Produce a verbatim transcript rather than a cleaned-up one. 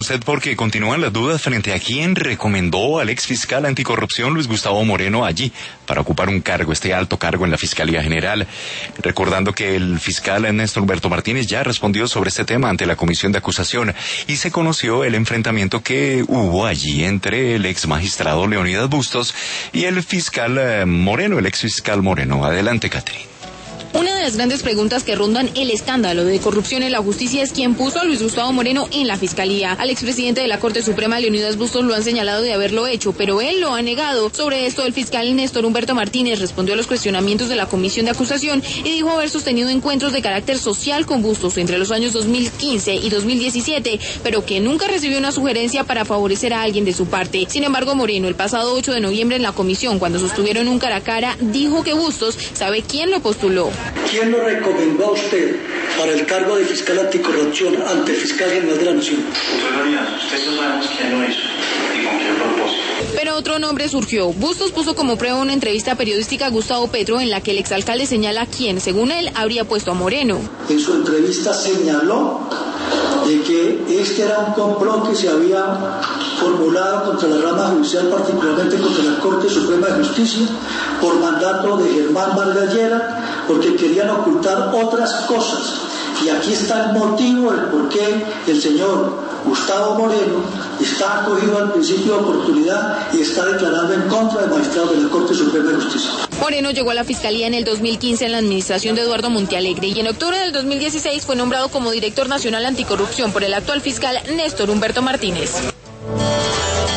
Usted porque continúan las dudas frente a quién recomendó al ex fiscal anticorrupción Luis Gustavo Moreno allí para ocupar un cargo, este alto cargo en la Fiscalía General. Recordando que el fiscal Néstor Humberto Martínez ya respondió sobre este tema ante la comisión de acusación y se conoció el enfrentamiento que hubo allí entre el ex magistrado Leonidas Bustos y el fiscal Moreno, el ex fiscal Moreno. Adelante, Catherine. Una de las grandes preguntas que rondan el escándalo de corrupción en la justicia es quién puso a Luis Gustavo Moreno en la Fiscalía. Al expresidente de la Corte Suprema, Leonidas Bustos, lo han señalado de haberlo hecho, pero él lo ha negado. Sobre esto, el fiscal Néstor Humberto Martínez respondió a los cuestionamientos de la comisión de acusación y dijo haber sostenido encuentros de carácter social con Bustos entre los años dos mil quince y dos mil diecisiete, pero que nunca recibió una sugerencia para favorecer a alguien de su parte. Sin embargo, Moreno, el pasado ocho de noviembre en la comisión, cuando sostuvieron un cara a cara, dijo que Bustos sabe quién lo postuló. ¿Quién lo recomendó a usted para el cargo de fiscal anticorrupción ante el fiscal general de la Nación? Doctor Leonidas, usted no sabemos quién lo hizo y con qué propósito. Pero otro nombre surgió. Bustos puso como prueba una entrevista periodística a Gustavo Petro en la que el exalcalde señala quién, según él, habría puesto a Moreno. En su entrevista señaló de que este era un complot que se había formulado contra la rama judicial, particularmente contra la Corte Suprema de Justicia, por mandato de Germán Vargas Lleras, porque querían ocultar otras cosas. Y aquí está el motivo del por qué el señor Gustavo Moreno está acogido al principio de oportunidad y está declarando en contra del magistrado de la Corte Suprema de Justicia. Moreno llegó a la Fiscalía en el dos mil quince en la administración de Eduardo Montealegre y en octubre del dos mil dieciséis fue nombrado como director nacional anticorrupción por el actual fiscal Néstor Humberto Martínez.